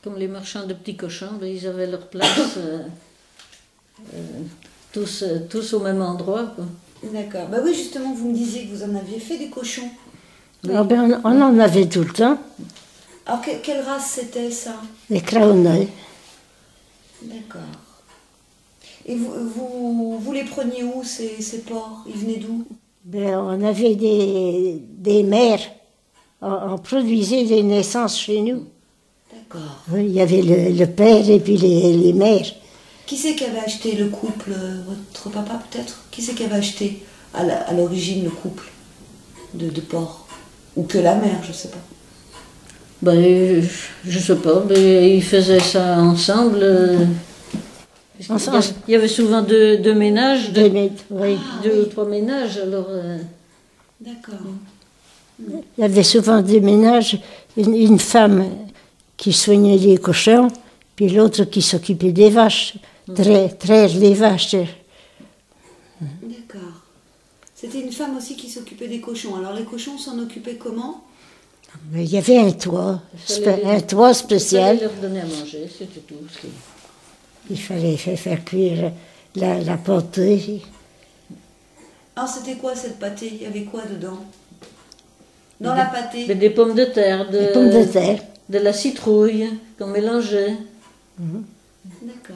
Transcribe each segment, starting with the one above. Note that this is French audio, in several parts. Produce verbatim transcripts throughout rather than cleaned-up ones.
comme les marchands de petits cochons, ben, ils avaient leur place, euh, euh, tous, euh, tous au même endroit, quoi. D'accord. Bah oui, justement, vous me disiez que vous en aviez fait des cochons. Oui. Ah ben, on, on en avait tout le temps, Alors, que- quelle race c'était ça? les Crahonneuils. D'accord. Et vous, vous, vous les preniez où, ces, ces porcs? Ils venaient d'où? Ben, on avait des, des mères. On, on produisait des naissances chez nous. D'accord. Oui, il y avait le, le père et puis les, les mères. Qui c'est qui avait acheté le couple? Votre papa, peut-être? Qui c'est qui avait acheté à la- à l'origine le couple de, de porcs? Ou que la mère, je sais pas. Ben, je, je sais pas, ben, ils faisaient ça ensemble. euh, parce qu'il y Ensemble. avait- Il y avait souvent deux, deux ménages, Deux deux, mètres, oui. deux ou trois ménages, alors... euh, D'accord. Il y avait souvent des ménages, une, une femme qui soignait les cochons, puis l'autre qui s'occupait des vaches, traire, traire les vaches. D'accord. C'était une femme aussi qui s'occupait des cochons. Alors les cochons s'en occupaient comment? Mais il y avait un toit, Il fallait spé- les- un toit il fallait spécial. leur donner à manger, c'était tout. c'est- Il fallait faire, faire cuire la, la pâtée. Ah, c'était quoi cette pâtée? Il y avait quoi dedans? Dans Des- la pâtée? ben, des pommes de terre, de, Des pommes de terre. de la citrouille qu'on mélangeait, D'accord.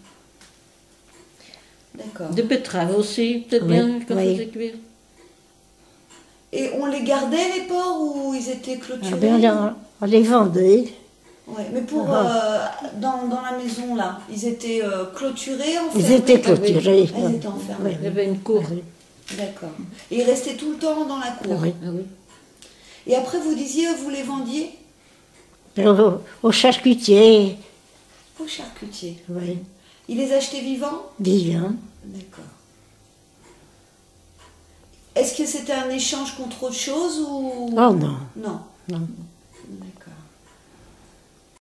D'accord. des betteraves aussi, peut-être Oui, bien qu'on oui. faisait cuire. Et on les gardait, les porcs, ou ils étaient Ah clôturés? ben, on, on les vendait. Ouais, mais pour Ah. euh, dans, dans la maison là, ils étaient euh, clôturés, enfermés. Ils étaient Ah oui. clôturés. Ah, ils étaient enfermés. Oui, Il y avait une cour. oui. D'accord. Et ils restaient tout le temps dans la cour. Oui. Ah oui. Et après vous disiez vous les vendiez Ben, Au, au charcutier, au charcutier. oui, Ils les achetaient vivants? vivant. D'accord. Est-ce que c'était un échange contre autre chose ou Oh non, non? non. D'accord.